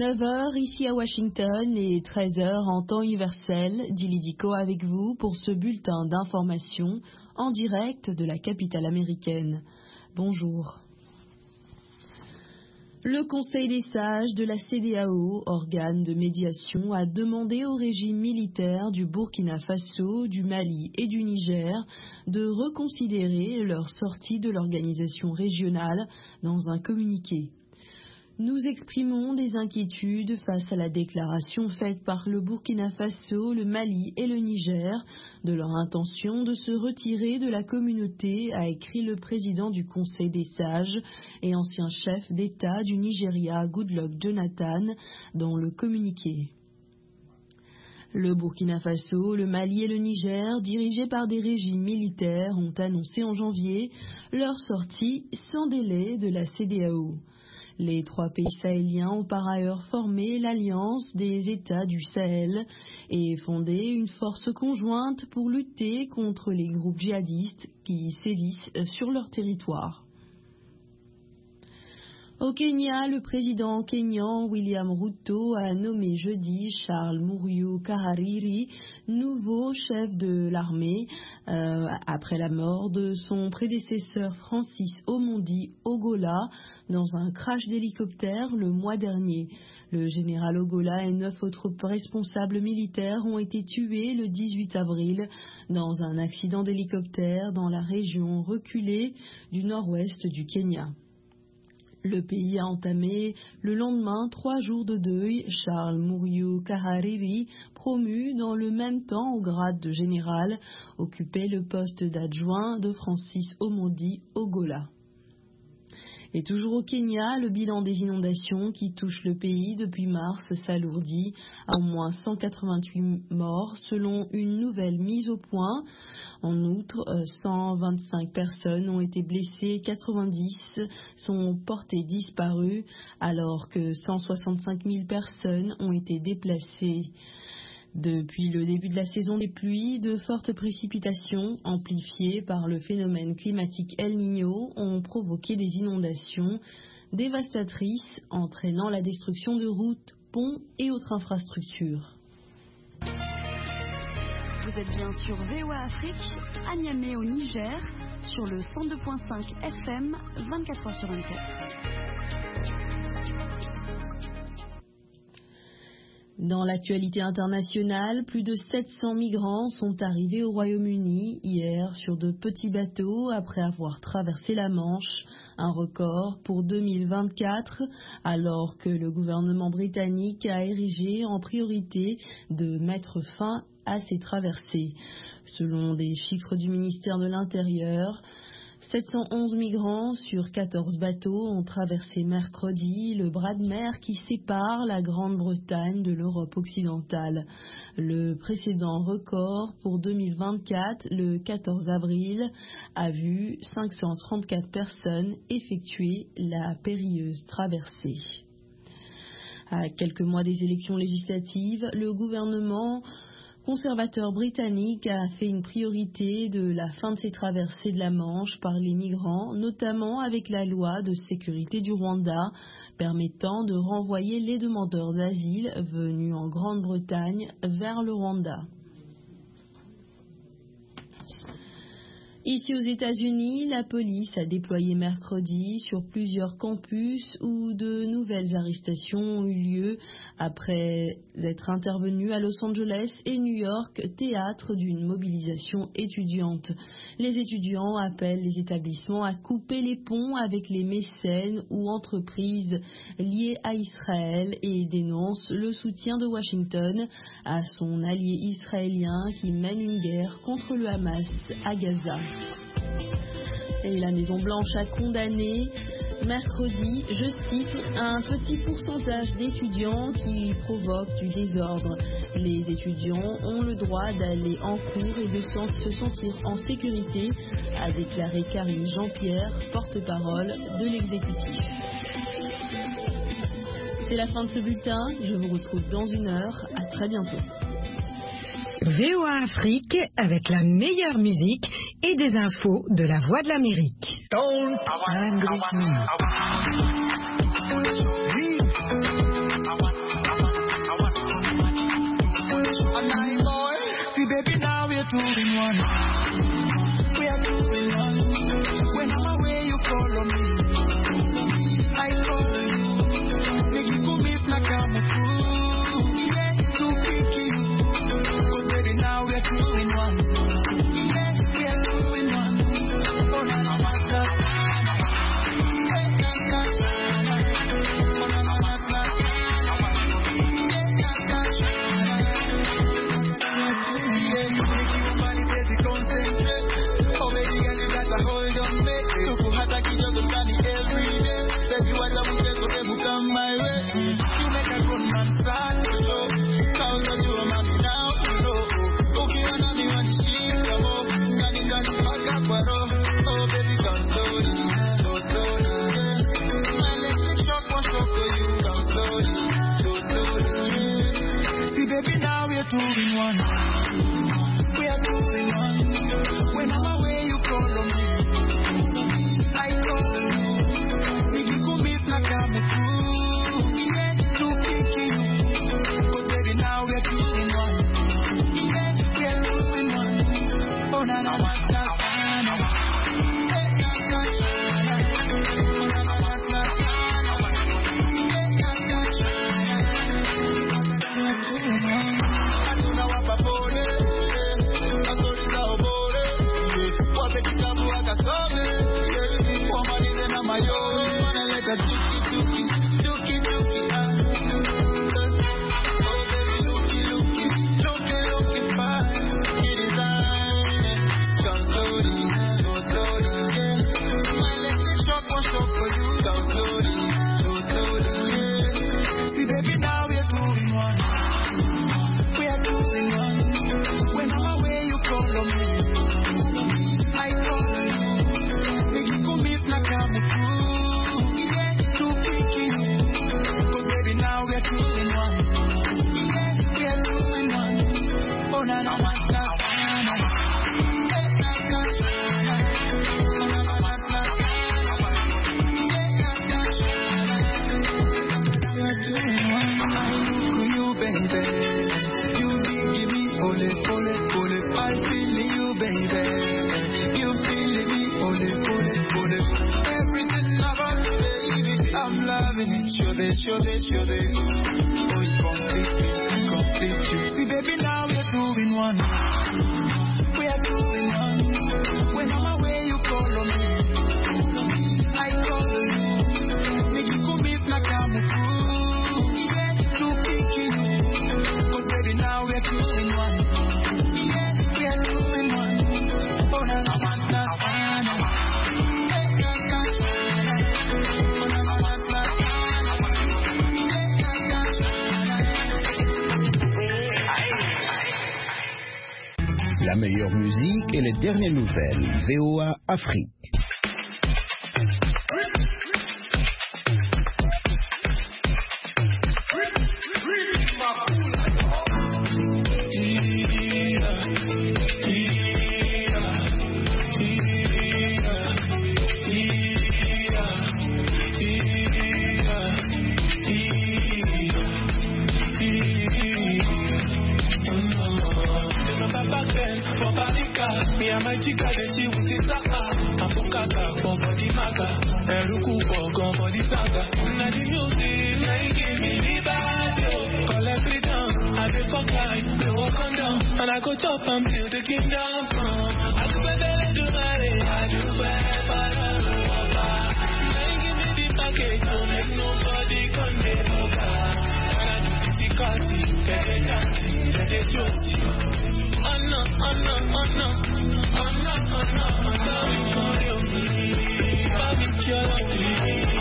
9 heures ici à Washington et 13 heures en temps universel. Dilidico avec vous pour ce bulletin d'information en direct de la capitale américaine. Bonjour. Le Conseil des sages de la CEDEAO, organe de médiation, a demandé au régime militaire du Burkina Faso, du Mali et du Niger de reconsidérer leur sortie de l'organisation régionale dans un communiqué. Nous exprimons des inquiétudes face à la déclaration faite par le Burkina Faso, le Mali et le Niger de leur intention de se retirer de la communauté, a écrit le président du Conseil des sages et ancien chef d'État du Nigeria, Goodluck Jonathan, dans le communiqué. Le Burkina Faso, le Mali et le Niger, dirigés par des régimes militaires, ont annoncé en janvier leur sortie sans délai de la CEDEAO. Les trois pays sahéliens ont par ailleurs formé l'Alliance des États du Sahel et fondé une force conjointe pour lutter contre les groupes djihadistes qui sévissent sur leur territoire. Au Kenya, le président kényan William Ruto a nommé jeudi Charles Muriu Karariri nouveau chef de l'armée après la mort de son prédécesseur Francis Omondi Ogola dans un crash d'hélicoptère le mois dernier. Le général Ogola et 9 autres responsables militaires ont été tués le 18 avril dans un accident d'hélicoptère dans la région reculée du nord-ouest du Kenya. Le pays a entamé le lendemain 3 jours de deuil. Charles Muriu Karariri, promu dans le même temps au grade de général, occupait le poste d'adjoint de Francis Omondi Ogola. Et toujours au Kenya, le bilan des inondations qui touchent le pays depuis mars s'alourdit à au moins 188 morts selon une nouvelle mise au point. En outre, 125 personnes ont été blessées, 90 sont portées disparues, alors que 165 000 personnes ont été déplacées. Depuis le début de la saison des pluies, de fortes précipitations, amplifiées par le phénomène climatique El Niño, ont provoqué des inondations dévastatrices, entraînant la destruction de routes, ponts et autres infrastructures. Vous êtes bien sur VOA Afrique, à Niamey au Niger, sur le 102.5 FM, 24 heures sur 24. Dans l'actualité internationale, plus de 700 migrants sont arrivés au Royaume-Uni hier sur de petits bateaux après avoir traversé la Manche, un record pour 2024, alors que le gouvernement britannique a érigé en priorité de mettre fin à ces traversées. Selon des chiffres du ministère de l'Intérieur, 711 migrants sur 14 bateaux ont traversé mercredi le bras de mer qui sépare la Grande-Bretagne de l'Europe occidentale. Le précédent record pour 2024, le 14 avril, a vu 534 personnes effectuer la périlleuse traversée. À quelques mois des élections législatives, le gouvernement conservateur britannique a fait une priorité de la fin de ces traversées de la Manche par les migrants, notamment avec la loi de sécurité du Rwanda, permettant de renvoyer les demandeurs d'asile venus en Grande-Bretagne vers le Rwanda. Ici aux États-Unis, la police a déployé mercredi sur plusieurs campus où de nouvelles arrestations ont eu lieu après être intervenues à Los Angeles et New York, théâtre d'une mobilisation étudiante. Les étudiants appellent les établissements à couper les ponts avec les mécènes ou entreprises liées à Israël et dénoncent le soutien de Washington à son allié israélien qui mène une guerre contre le Hamas à Gaza. Et la Maison-Blanche a condamné mercredi, je cite, un petit pourcentage d'étudiants qui provoquent du désordre. Les étudiants ont le droit d'aller en cours et de se sentir en sécurité, a déclaré Karine Jean-Pierre, porte-parole de l'exécutif. C'est la fin de ce bulletin. Je vous retrouve dans 1 heure. À très bientôt. VOA Afrique avec la meilleure musique et des infos de la Voix de l'Amérique. Don't one. We are two in one. When I'm away, you follow me. I follow you. Make you go meet like I'm a fool. Yeah, to pick you. But baby, now we are two in one. Yeah, we are two in one. Oh, no, no, my God. Baby, now we are two in one. We are two in one. When I'm away, you follow me. I follow you. Make you go meet like I'm a fool. Yeah, to pick you. But baby, now we are two in one. Yeah, we are two in one. Oh, na na na na. See, baby, now we are two in one. We are two in one. When I'm away, you follow me. I follow you. Make you go meet like I'm a fool. Yeah, to pick you. But baby, now we are two in one. Yeah, we are two in one. Oh, na na na na. La meilleure musique et les dernières nouvelles. VOA Afrique. And I go chop and build the kingdom. I do better do marry. I do better for give me the package so make nobody come me over. When I do difficulty, get a chance, get a juicy. Oh no, oh no, oh no, oh no, oh no, oh no, for you. Baby, you're lucky.